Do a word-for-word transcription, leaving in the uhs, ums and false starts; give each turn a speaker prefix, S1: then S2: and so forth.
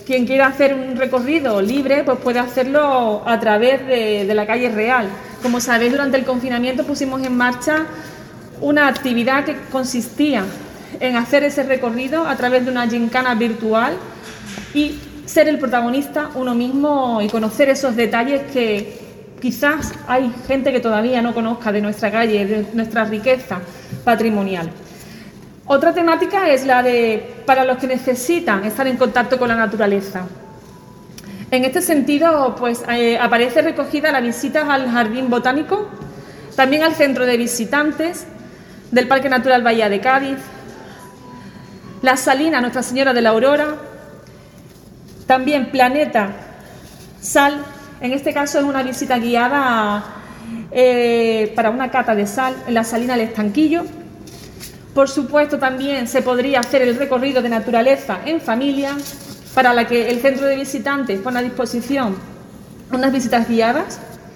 S1: quien quiera hacer un recorrido libre, pues puede hacerlo a través de, de la calle Real. Como sabéis, durante el confinamiento pusimos en marcha una actividad que consistía en hacer ese recorrido a través de una gincana virtual y ser el protagonista uno mismo y conocer esos detalles que quizás hay gente que todavía no conozca de nuestra calle, de nuestra riqueza patrimonial. Otra temática es la de para los que necesitan estar en contacto con la naturaleza. En este sentido, pues eh, aparece recogida la visita al Jardín Botánico, también al Centro de Visitantes del Parque Natural Bahía de Cádiz, la Salina Nuestra Señora de la Aurora, también Planeta Sal. En este caso es una visita guiada eh, para una cata de sal en la Salina del Estanquillo. Por supuesto, también se podría hacer el recorrido de naturaleza en familia, para la que el Centro de Visitantes pone a disposición unas visitas guiadas